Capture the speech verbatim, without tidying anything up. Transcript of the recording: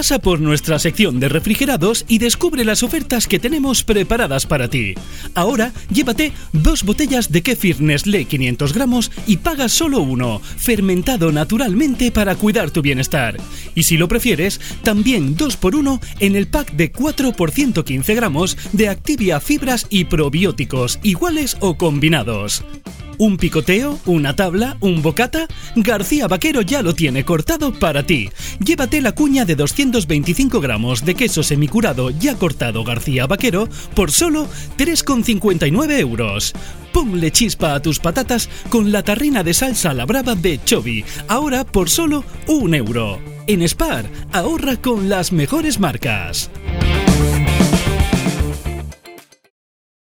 Pasa por nuestra sección de refrigerados y descubre las ofertas que tenemos preparadas para ti. Ahora, llévate dos botellas de kéfir Nestlé quinientos gramos y pagas solo uno, fermentado naturalmente para cuidar tu bienestar. Y si lo prefieres, también dos por uno en el pack de cuatro por ciento quince gramos de Activia fibras y probióticos, iguales o combinados. ¿Un picoteo? ¿Una tabla? ¿Un bocata? García Vaquero ya lo tiene cortado para ti. Llévate la cuña de doscientos veinticinco gramos de queso semicurado ya cortado García Vaquero por solo tres con cincuenta y nueve euros. Ponle chispa a tus patatas con la tarrina de salsa a la brava de Chovi, ahora por solo un euro. En Spar, ahorra con las mejores marcas.